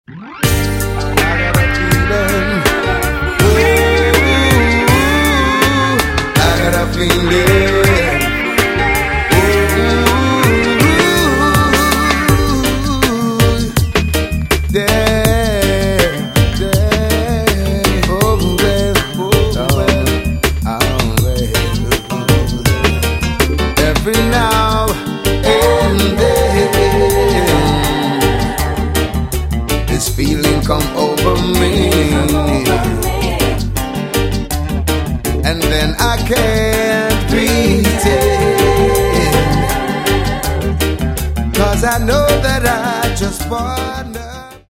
I got a feeling. Ooh, I got a feeling. Come over me, and then I can't pretend, 'cause I know that I just bought